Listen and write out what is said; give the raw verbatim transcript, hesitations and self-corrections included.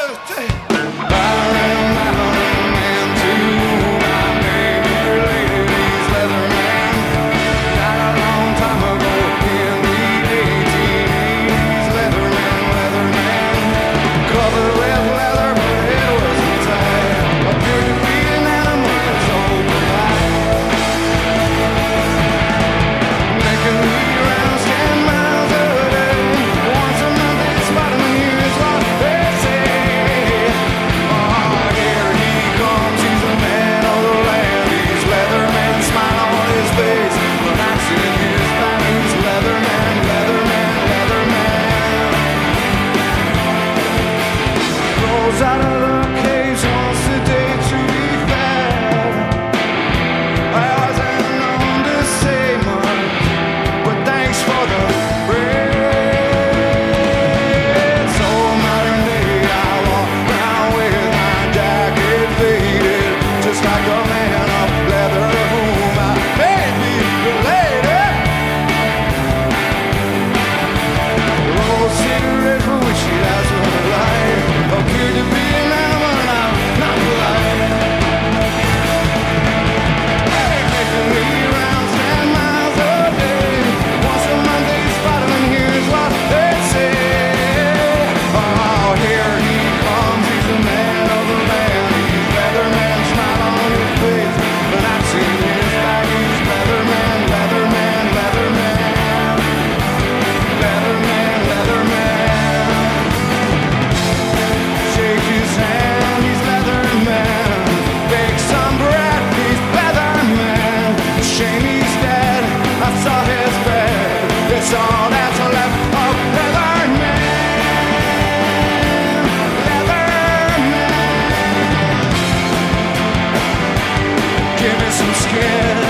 Out of the caves wants the day to be fair. I wasn't known to say much, but thanks for the bread. So modern day I walk around with my jacket faded, just like a man of leather whom I may be related. Roll cigarette for which she has no life. Appeared to be an animal, now not polite. Hey, making me rounds ten miles a day. Once a month they spot him, and here's what they say. Oh, here he comes, he's the man of the land. He's Leatherman, smile on his face. But I've seen his back, he's Leatherman, Leatherman, Leatherman. Leatherman, Leatherman. Shake his hand, he's Leatherman. Bake some bread, he's Leatherman. Shame he's dead, I saw his bed. It's all that's left of Leatherman. Leatherman. Give me some skin.